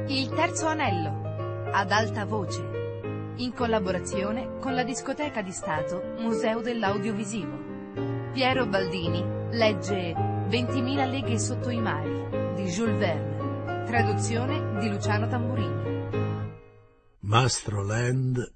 Il terzo anello, ad alta voce, in collaborazione con la Discoteca di Stato Museo dell'Audiovisivo. Piero Baldini legge 20.000 leghe sotto i mari di Jules Verne, traduzione di Luciano Tamburini. Mastro Land,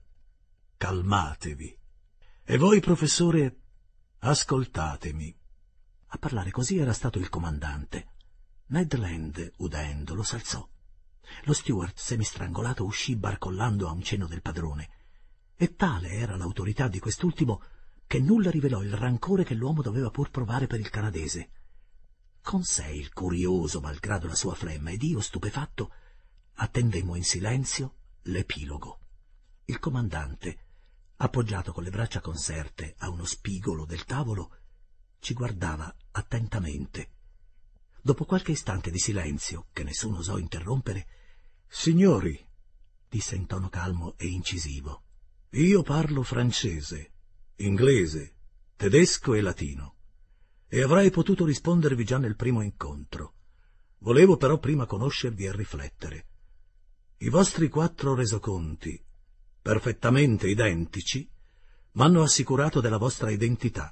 calmatevi. E voi, professore, ascoltatemi. A parlare così era stato il comandante. Ned Land, udendolo, s'alzò. Lo steward, semistrangolato, uscì barcollando a un cenno del padrone, e tale era l'autorità di quest'ultimo che nulla rivelò il rancore che l'uomo doveva pur provare per il canadese. Conseil, curioso malgrado la sua flemma, ed io, stupefatto, attendemmo in silenzio l'epilogo. Il comandante, appoggiato con le braccia conserte a uno spigolo del tavolo, ci guardava attentamente. Dopo qualche istante di silenzio, che nessuno osò interrompere, «Signori», disse in tono calmo e incisivo, «io parlo francese, inglese, tedesco e latino, e avrei potuto rispondervi già nel primo incontro. Volevo però prima conoscervi e riflettere. I vostri 4 resoconti, perfettamente identici, m'hanno assicurato della vostra identità.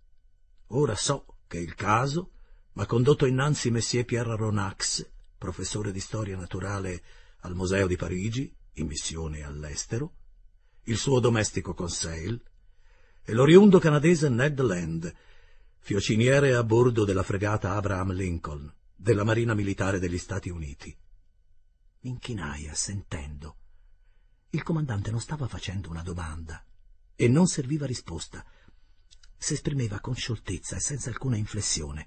Ora so che il caso m'ha condotto innanzi Messier Pierre Aronnax, professore di storia naturale al Museo di Parigi, in missione all'estero, il suo domestico Conseil, e l'oriundo canadese Ned Land, fiociniere a bordo della fregata Abraham Lincoln, della Marina Militare degli Stati Uniti. M'inchinai assentendo. Il comandante non stava facendo una domanda, e non serviva risposta. S'esprimeva con scioltezza e senza alcuna inflessione.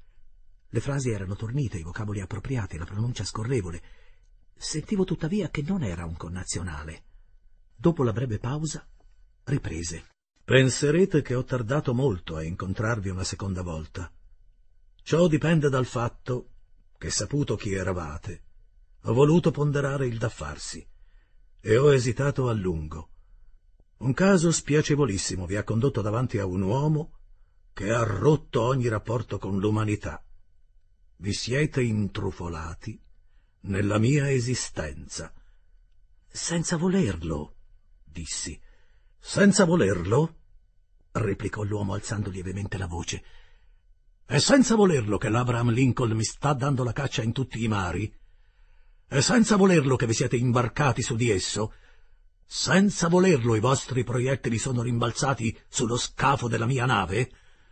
Le frasi erano tornite, i vocaboli appropriati, la pronuncia scorrevole. Sentivo tuttavia che non era un connazionale. Dopo la breve pausa, riprese. «Penserete che ho tardato molto a incontrarvi una seconda volta. Ciò dipende dal fatto che, saputo chi eravate, ho voluto ponderare il da farsi e ho esitato a lungo. Un caso spiacevolissimo vi ha condotto davanti a un uomo che ha rotto ogni rapporto con l'umanità. Vi siete intrufolati nella mia esistenza». «Senza volerlo», dissi. «Senza volerlo?» replicò l'uomo alzando lievemente la voce. «È senza volerlo che l'Abraham Lincoln mi sta dando la caccia in tutti i mari? È senza volerlo che vi siete imbarcati su di esso? Senza volerlo i vostri proiettili sono rimbalzati sullo scafo della mia nave?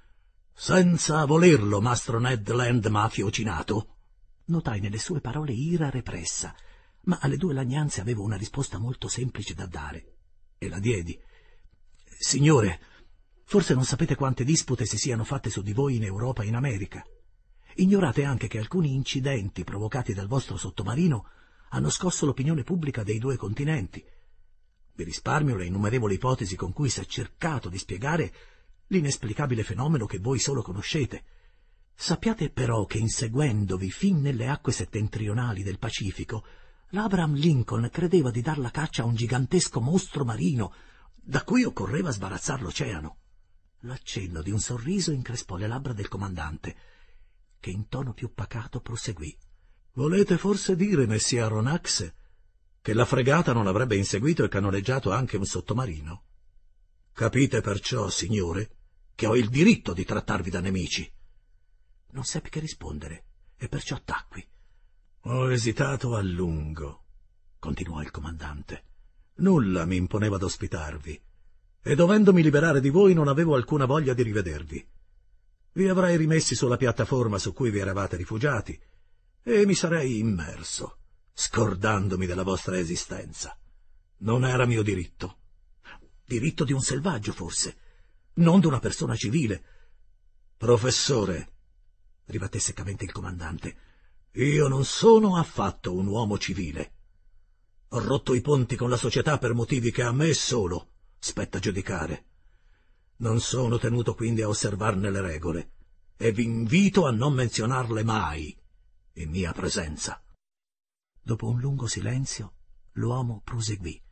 Senza volerlo Mastro Ned Land m'ha fiocinato?» Notai nelle sue parole ira repressa, ma alle 2 lagnanze avevo una risposta molto semplice da dare, e la diedi. «Signore, forse non sapete quante dispute si siano fatte su di voi in Europa e in America. Ignorate anche che alcuni incidenti provocati dal vostro sottomarino hanno scosso l'opinione pubblica dei 2 continenti. Vi risparmio le innumerevoli ipotesi con cui si è cercato di spiegare l'inesplicabile fenomeno che voi solo conoscete. Sappiate però che, inseguendovi fin nelle acque settentrionali del Pacifico, l'Abraham Lincoln credeva di dar la caccia a un gigantesco mostro marino da cui occorreva sbarazzar l'oceano». L'accenno di un sorriso increspò le labbra del comandante, che in tono più pacato proseguì. «Volete forse dire, Messia Aronnax, che la fregata non avrebbe inseguito e cannoneggiato anche un sottomarino? Capite perciò, signore, che ho il diritto di trattarvi da nemici?» Non seppi che rispondere, e perciò tacqui. «Ho esitato a lungo», continuò il comandante. «Nulla mi imponeva d'ospitarvi, e dovendomi liberare di voi non avevo alcuna voglia di rivedervi. Vi avrei rimessi sulla piattaforma su cui vi eravate rifugiati, e mi sarei immerso, scordandomi della vostra esistenza. Non era mio diritto. Diritto di un selvaggio, forse, non d'una persona civile». «Professore», ribatté seccamente il comandante, «io non sono affatto un uomo civile. Ho rotto i ponti con la società per motivi che a me solo spetta giudicare. Non sono tenuto quindi a osservarne le regole, e vi invito a non menzionarle mai in mia presenza». Dopo un lungo silenzio, l'uomo proseguì.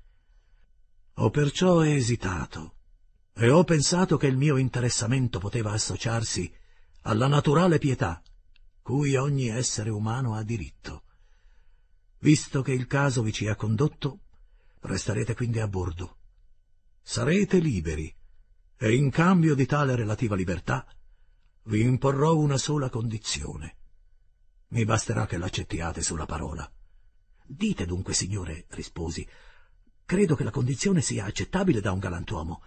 «Ho perciò esitato, e ho pensato che il mio interessamento poteva associarsi alla naturale pietà cui ogni essere umano ha diritto. Visto che il caso vi ci ha condotto, resterete quindi a bordo. Sarete liberi, e in cambio di tale relativa libertà vi imporrò una sola condizione. Mi basterà che l'accettiate sulla parola. Dite dunque, signore, risposi. Credo che la condizione sia accettabile da un galantuomo.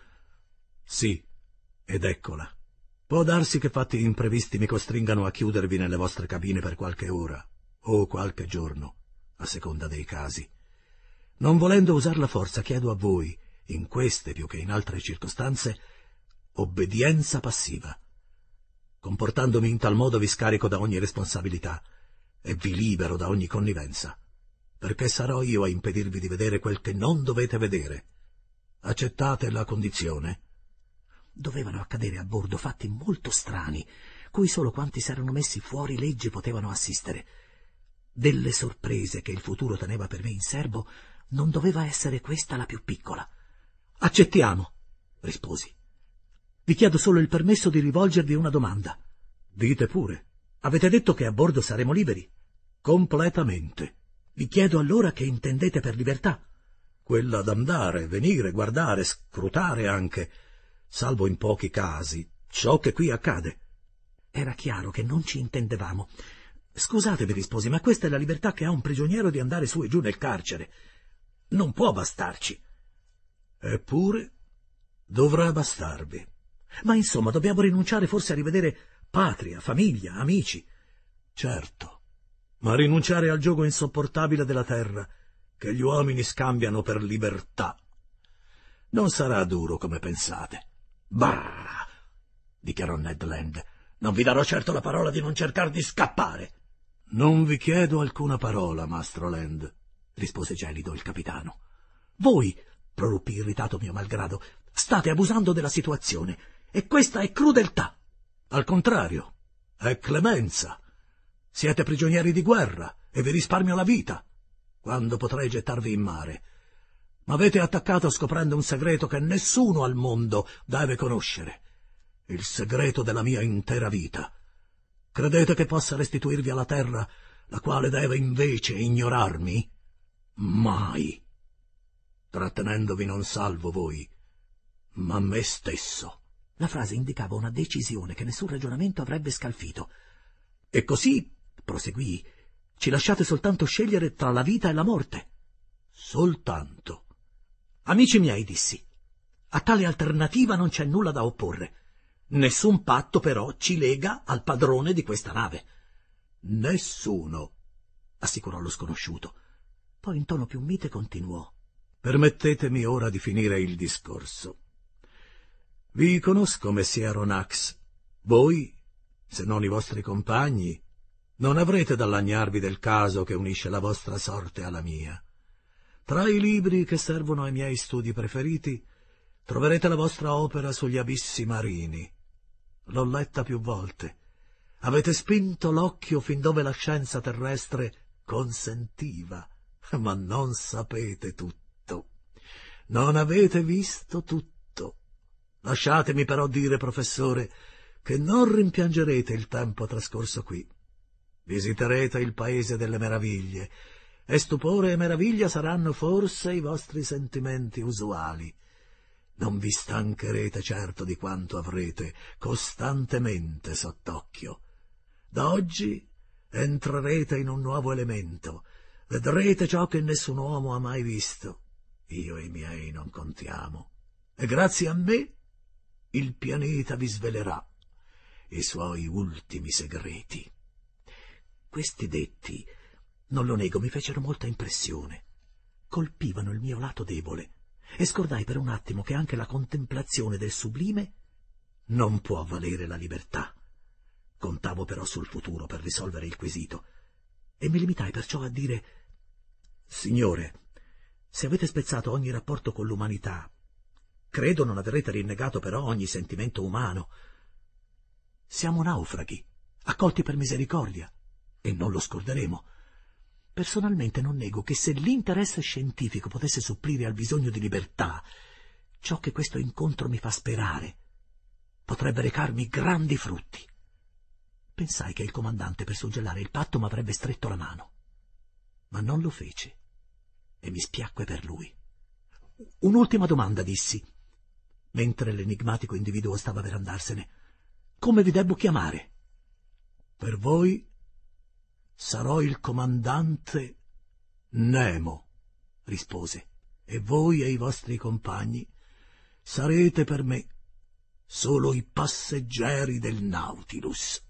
Sì, ed eccola. Può darsi che fatti imprevisti mi costringano a chiudervi nelle vostre cabine per qualche ora, o qualche giorno, a seconda dei casi. Non volendo usar la forza, chiedo a voi, in queste più che in altre circostanze, obbedienza passiva. Comportandomi in tal modo vi scarico da ogni responsabilità e vi libero da ogni connivenza, perché sarò io a impedirvi di vedere quel che non dovete vedere. Accettate la condizione? Dovevano accadere a bordo fatti molto strani, cui solo quanti s'erano messi fuori legge potevano assistere. Delle sorprese che il futuro teneva per me in serbo, non doveva essere questa la più piccola. Accettiamo, risposi. Vi chiedo solo il permesso di rivolgervi una domanda. Dite pure. Avete detto che a bordo saremo liberi? Completamente. Vi chiedo allora che intendete per libertà? Quella d'andare, venire, guardare, scrutare anche, salvo in pochi casi, ciò che qui accade. Era chiaro che non ci intendevamo. Scusatemi, risposi, ma questa è la libertà che ha un prigioniero di andare su e giù nel carcere. Non può bastarci. Eppure dovrà bastarvi. Ma insomma, dobbiamo rinunciare forse a rivedere patria, famiglia, amici. Certo, ma rinunciare al giogo insopportabile della terra che gli uomini scambiano per libertà non sarà duro come pensate. Bah! Dichiarò Ned Land. Non vi darò certo la parola di non cercar di scappare. Non vi chiedo alcuna parola, Mastro Land, rispose gelido il capitano. Voi, proruppi irritato mio malgrado, state abusando della situazione, e questa è crudeltà. Al contrario, è clemenza. Siete prigionieri di guerra e vi risparmio la vita, quando potrei gettarvi in mare. M'avete attaccato scoprendo un segreto che nessuno al mondo deve conoscere, il segreto della mia intera vita. Credete che possa restituirvi alla terra, la quale deve invece ignorarmi? Mai. Trattenendovi non salvo voi, ma me stesso. La frase indicava una decisione che nessun ragionamento avrebbe scalfito. E così, proseguì, ci lasciate soltanto scegliere tra la vita e la morte. Soltanto. Amici miei, dissi, a tale alternativa non c'è nulla da opporre. Nessun patto, però, ci lega al padrone di questa nave. Nessuno, assicurò lo sconosciuto. Poi in tono più mite continuò. Permettetemi ora di finire il discorso. Vi conosco, messie Aronnax. Voi, se non i vostri compagni, non avrete da lagnarvi del caso che unisce la vostra sorte alla mia. Tra i libri che servono ai miei studi preferiti, troverete la vostra opera sugli abissi marini. L'ho letta più volte. Avete spinto l'occhio fin dove la scienza terrestre consentiva, ma non sapete tutto. Non avete visto tutto. Lasciatemi però dire, professore, che non rimpiangerete il tempo trascorso qui. Visiterete il paese delle meraviglie, e stupore e meraviglia saranno forse i vostri sentimenti usuali. Non vi stancherete certo di quanto avrete costantemente sott'occhio. Da oggi entrerete in un nuovo elemento, vedrete ciò che nessun uomo ha mai visto. Io e i miei non contiamo, e grazie a me il pianeta vi svelerà i suoi ultimi segreti. Questi detti, non lo nego, mi fecero molta impressione. Colpivano il mio lato debole, e scordai per un attimo che anche la contemplazione del sublime non può valere la libertà. Contavo però sul futuro per risolvere il quesito, e mi limitai perciò a dire: Signore, se avete spezzato ogni rapporto con l'umanità, credo non avrete rinnegato però ogni sentimento umano. Siamo naufraghi, accolti per misericordia, e non lo scorderemo. Personalmente non nego che se l'interesse scientifico potesse supplire al bisogno di libertà, ciò che questo incontro mi fa sperare potrebbe recarmi grandi frutti. Pensai che il comandante, per suggellare il patto, m'avrebbe stretto la mano. Ma non lo fece e mi spiacque per lui. Un'ultima domanda, dissi, mentre l'enigmatico individuo stava per andarsene. Come vi debbo chiamare? Per voi sarò il comandante Nemo, rispose, e voi e i vostri compagni sarete per me solo i passeggeri del Nautilus.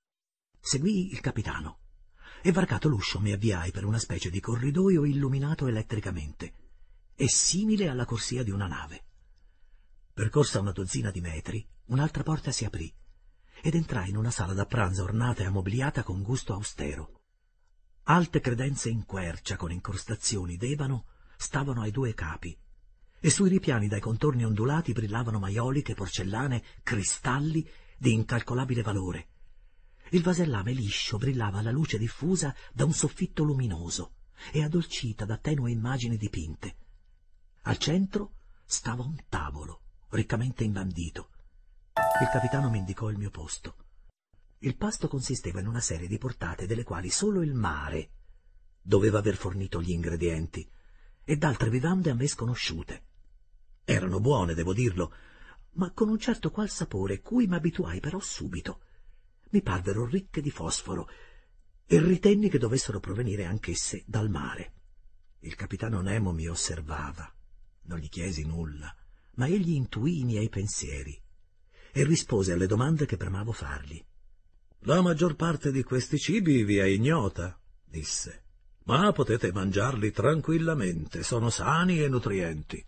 Seguii il capitano e, varcato l'uscio, mi avviai per una specie di corridoio illuminato elettricamente e simile alla corsia di una nave. Percorsa una dozzina di metri, un'altra porta si aprì ed entrai in una sala da pranzo ornata e ammobiliata con gusto austero. Alte credenze in quercia con incrostazioni d'ebano stavano ai due capi e sui ripiani dai contorni ondulati brillavano maioliche, porcellane, cristalli di incalcolabile valore. Il vasellame liscio brillava alla luce diffusa da un soffitto luminoso e addolcita da tenue immagini dipinte. Al centro stava un tavolo riccamente imbandito. Il capitano mi indicò il mio posto. Il pasto consisteva in una serie di portate delle quali solo il mare doveva aver fornito gli ingredienti e d'altre vivande a me sconosciute. Erano buone, devo dirlo, ma con un certo qual sapore cui m'abituai però subito. Mi parvero ricche di fosforo e ritenni che dovessero provenire anch'esse dal mare. Il capitano Nemo mi osservava. Non gli chiesi nulla, ma egli intuì i miei pensieri e rispose alle domande che premavo fargli. La maggior parte di questi cibi vi è ignota, disse, ma potete mangiarli tranquillamente, sono sani e nutrienti.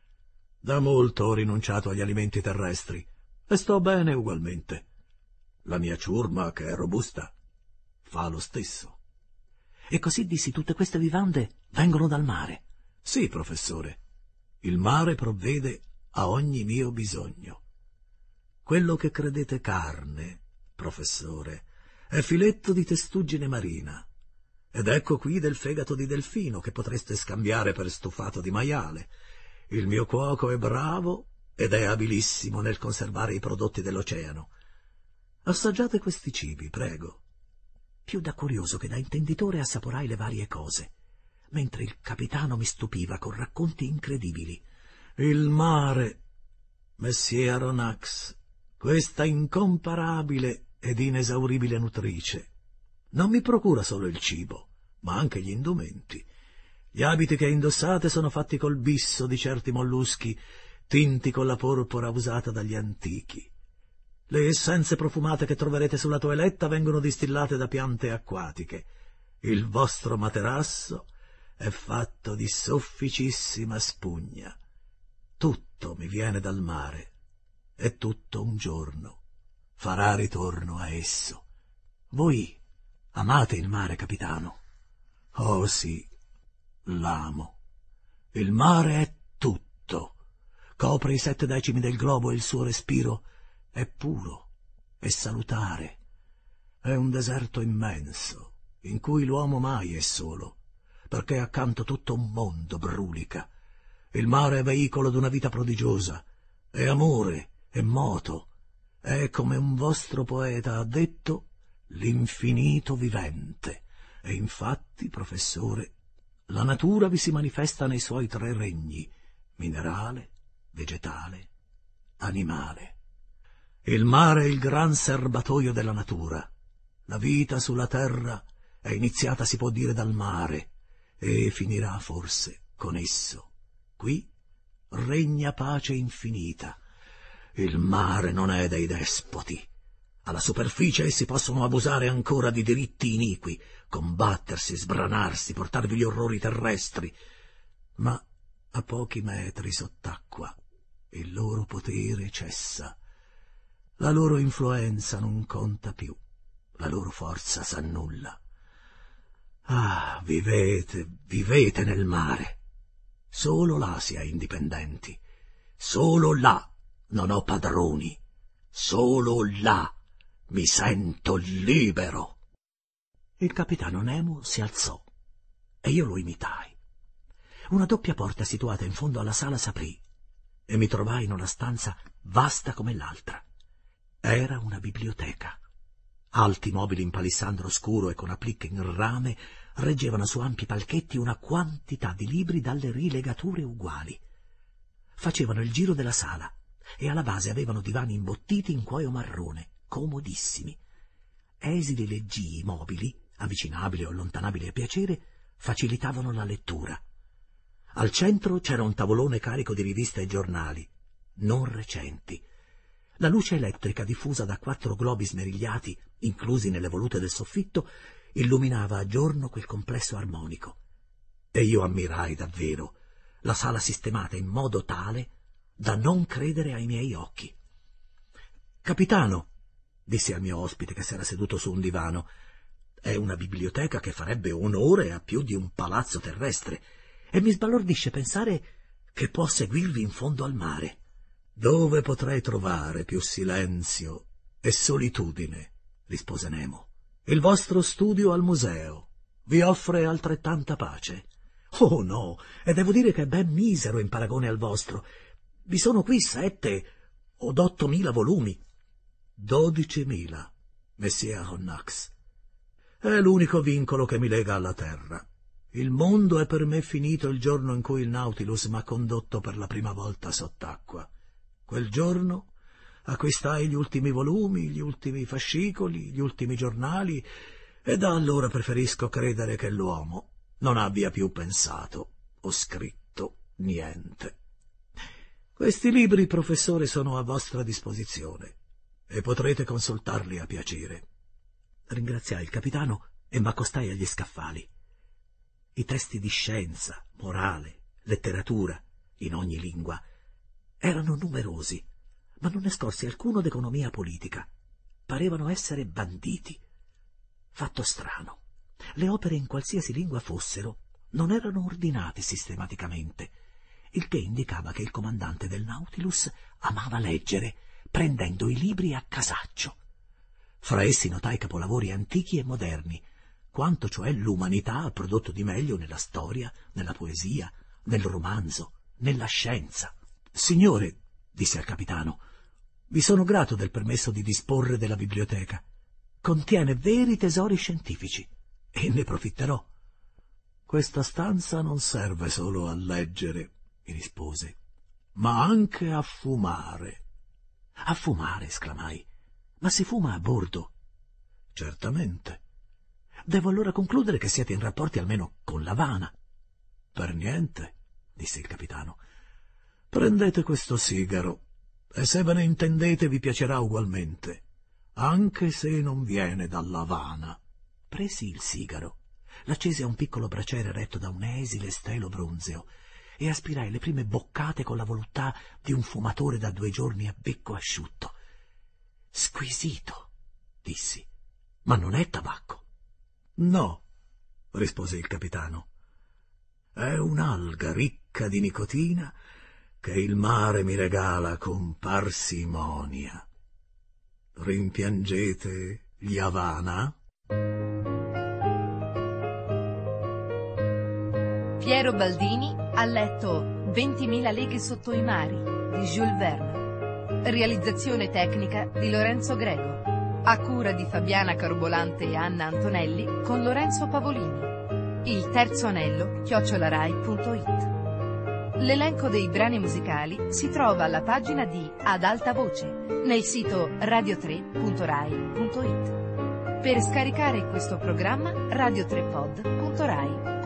Da molto ho rinunciato agli alimenti terrestri e sto bene ugualmente. La mia ciurma, che è robusta, fa lo stesso. E così dissi, tutte queste vivande vengono dal mare? Sì, professore. Il mare provvede a ogni mio bisogno. Quello che credete carne, professore, è filetto di testuggine marina. Ed ecco qui del fegato di delfino che potreste scambiare per stufato di maiale. Il mio cuoco è bravo ed è abilissimo nel conservare i prodotti dell'oceano. Assaggiate questi cibi, prego. Più da curioso che da intenditore assaporai le varie cose, mentre il capitano mi stupiva con racconti incredibili. Il mare, Messie Aronnax, questa incomparabile ed inesauribile nutrice, non mi procura solo il cibo, ma anche gli indumenti. Gli abiti che indossate sono fatti col bisso di certi molluschi, tinti con la porpora usata dagli antichi. Le essenze profumate che troverete sulla toeletta vengono distillate da piante acquatiche. Il vostro materasso è fatto di sofficissima spugna. Tutto mi viene dal mare, e tutto un giorno farà ritorno a esso. Voi amate il mare, capitano? Oh sì, l'amo. Il mare è tutto. Copre i 7 decimi del globo e il suo respiro è puro e salutare. È un deserto immenso, in cui l'uomo mai è solo, perché accanto tutto un mondo brulica. Il mare è veicolo d'una vita prodigiosa, è amore, è moto, è, come un vostro poeta ha detto, l'infinito vivente. E infatti, professore, la natura vi si manifesta nei suoi 3 regni, minerale, vegetale, animale. Il mare è il gran serbatoio della natura. La vita sulla terra è iniziata, si può dire, dal mare, e finirà forse con esso. Qui regna pace infinita. Il mare non è dei despoti. Alla superficie essi possono abusare ancora di diritti iniqui, combattersi, sbranarsi, portarvi gli orrori terrestri, ma a pochi metri sott'acqua il loro potere cessa. La loro influenza non conta più, la loro forza s'annulla. Ah, vivete nel mare. Solo là si è indipendenti. Solo là non ho padroni. Solo là mi sento libero. Il capitano Nemo si alzò e io lo imitai. Una doppia porta situata in fondo alla sala s'aprì e mi trovai in una stanza vasta come l'altra. Era una biblioteca. Alti mobili in palissandro scuro e con appliche in rame reggevano su ampi palchetti una quantità di libri dalle rilegature uguali. Facevano il giro della sala e alla base avevano divani imbottiti in cuoio marrone, comodissimi. Esili leggii mobili, avvicinabili o allontanabili a piacere, facilitavano la lettura. Al centro c'era un tavolone carico di riviste e giornali, non recenti. La luce elettrica diffusa da 4 globi smerigliati, inclusi nelle volute del soffitto, illuminava a giorno quel complesso armonico. E io ammirai davvero la sala sistemata in modo tale da non credere ai miei occhi. «Capitano», dissi al mio ospite che s'era seduto su un divano, «è una biblioteca che farebbe onore a più di un palazzo terrestre, e mi sbalordisce pensare che può seguirvi in fondo al mare. Dove potrei trovare più silenzio e solitudine?» rispose Nemo. «Il vostro studio al museo vi offre altrettanta pace?» «Oh no, e devo dire che è ben misero in paragone al vostro. Vi sono qui 7 o 8.000 volumi». 12.000, messia Honnax. È l'unico vincolo che mi lega alla terra. Il mondo è per me finito il giorno in cui il Nautilus m'ha condotto per la prima volta sott'acqua. Quel giorno acquistai gli ultimi volumi, gli ultimi fascicoli, gli ultimi giornali, e da allora preferisco credere che l'uomo non abbia più pensato o scritto niente. Questi libri, professore, sono a vostra disposizione e potrete consultarli a piacere. Ringraziai il capitano e m'accostai agli scaffali. I testi di scienza, morale, letteratura, in ogni lingua, erano numerosi, ma non ne scorsi alcuno d'economia politica. Parevano essere banditi. Fatto strano. Le opere, in qualsiasi lingua fossero, non erano ordinate sistematicamente, il che indicava che il comandante del Nautilus amava leggere, prendendo i libri a casaccio. Fra essi notai capolavori antichi e moderni, quanto cioè l'umanità ha prodotto di meglio nella storia, nella poesia, nel romanzo, nella scienza. «Signore», disse al capitano, «vi sono grato del permesso di disporre della biblioteca. Contiene veri tesori scientifici e ne profitterò». «Questa stanza non serve solo a leggere», mi rispose, «ma anche a fumare». «A fumare?» esclamai. «Ma si fuma a bordo?» «Certamente». «Devo allora concludere che siete in rapporti almeno con l'Havana?» «Per niente», disse il capitano. «Prendete questo sigaro, e se ve ne intendete vi piacerà ugualmente, anche se non viene dall'Havana». Presi il sigaro, l'accesi a un piccolo braciere retto da un esile stelo bronzeo e aspirai le prime boccate con la voluttà di un fumatore da 2 giorni a becco asciutto. «Squisito», dissi, «ma non è tabacco». «No», rispose il capitano, «è un'alga ricca di nicotina che il mare mi regala con parsimonia. Rimpiangete gli Havana?» Piero Baldini ha letto 20.000 leghe sotto i mari di Jules Verne. Realizzazione tecnica di Lorenzo Grego. A cura di Fabiana Carobolante e Anna Antonelli con Lorenzo Pavolini. Il terzo anello @rai.it. L'elenco dei brani musicali si trova alla pagina di Ad alta voce nel sito radio3.rai.it. Per scaricare questo programma radio3pod.rai.it.